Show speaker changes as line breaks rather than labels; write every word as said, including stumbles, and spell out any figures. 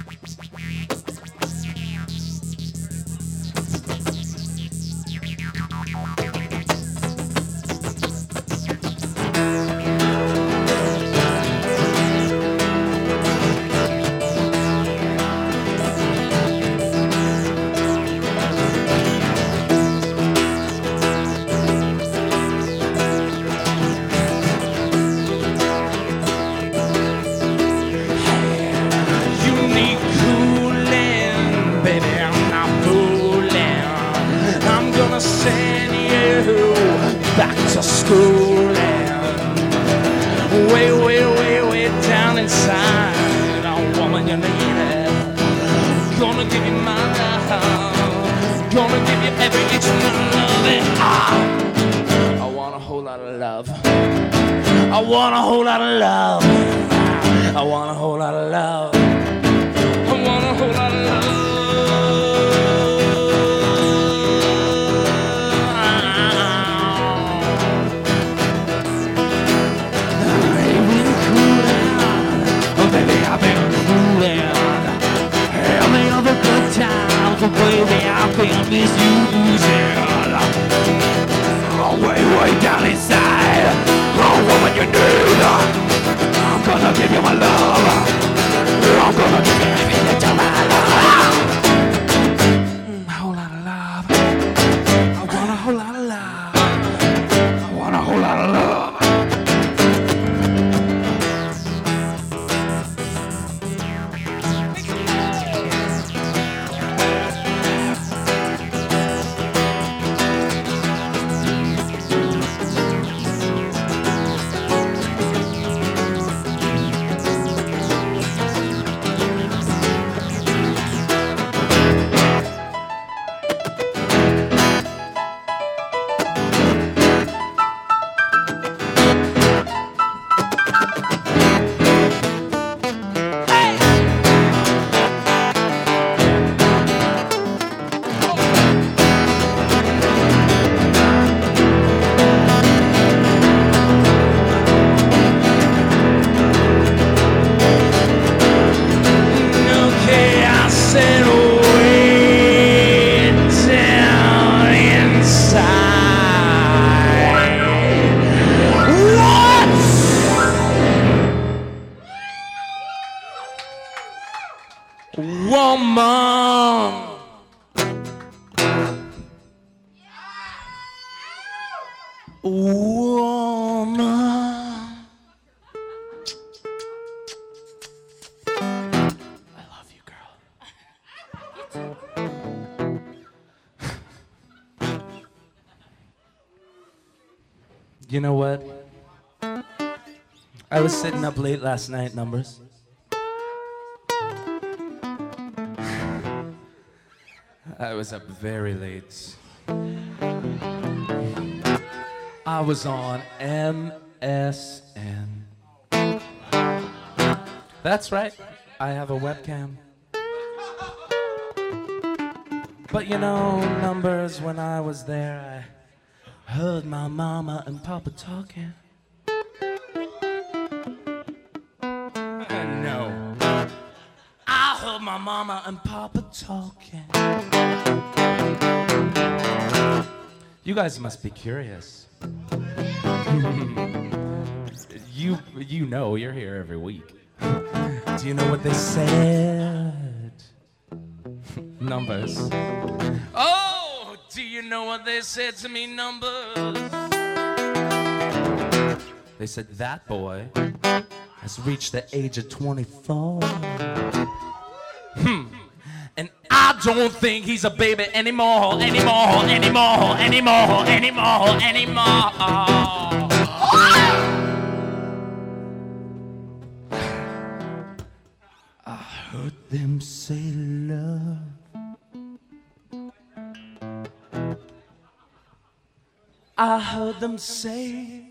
Back to school and way, way, way, way down inside. Oh, woman, you need it. Gonna give you my love. Gonna give you every inch of my love. And I, I want a whole lot of love. I want a whole lot of love. I want a whole lot of love. I want a whole lot of love. Baby, I've been misusing. Oh, way, way down inside. Oh, woman, you need. I'm gonna give you my love. I'm gonna give you everything to my love. Mm, a whole lot of love. I want a whole lot of love. I want a whole lot of love. Woman, woman, I love you, girl. You know what? I was sitting up late last night, Numbers. I was up very late. I was on M S N. That's right, I have a webcam. But you know, Numbers, when I was there, I heard my mama and papa talking. No. I heard my mama and papa talking. You guys must be curious. you you know, you're here every week. Do you know what they said? Numbers. Oh, do you know what they said to me, Numbers? They said, that boy has reached the age of twenty-four. Hmm. And I don't think he's a baby anymore, anymore, anymore, anymore, anymore, anymore. I heard them say love. I heard them say